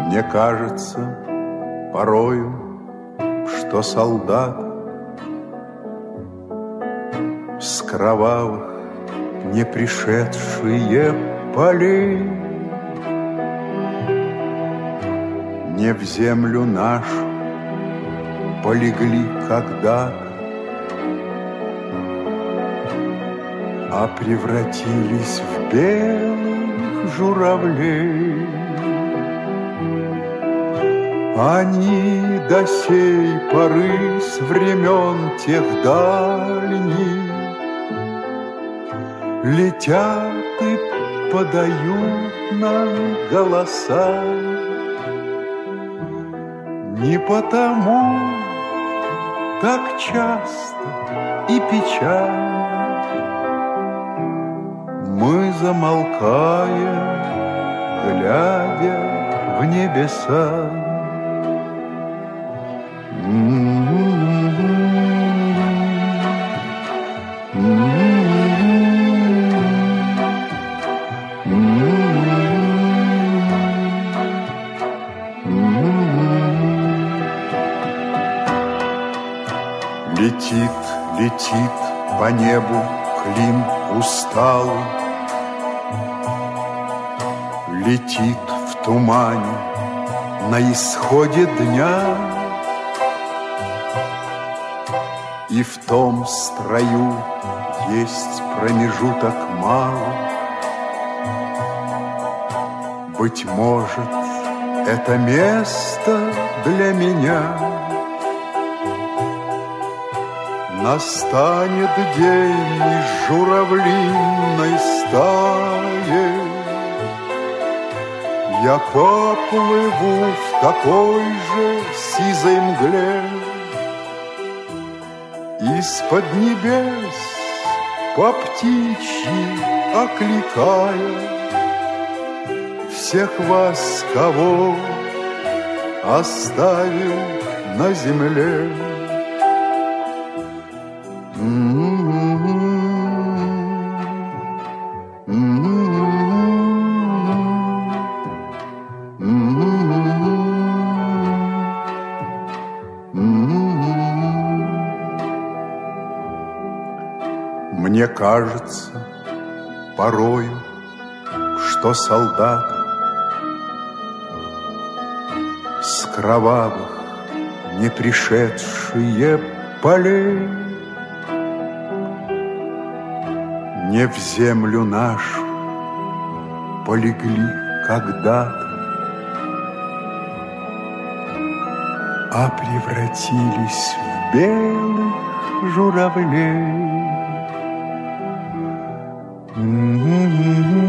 Мне кажется порою, что солдат с кровавых не пришедшие полей не в землю нашу полегли когда-то, а превратились в белых журавлей. Они до сей поры с времен тех дальних летят и подают нам голоса. Не потому так часто и печально мы замолкаем, глядя в небеса. Летит, летит по небу клин усталый, летит в тумане на исходе дня, и в том строю есть промежуток малый. Быть может, это место для меня. Настанет день из журавлиной стаи, я поплыву в такой же сизой мгле. Из-под небес по птичьи окликая всех вас, кого оставил на земле. Мне кажется порою, что солдат с кровавых не пришедшие полей не в землю нашу полегли когда-то, а превратились в белых журавлей.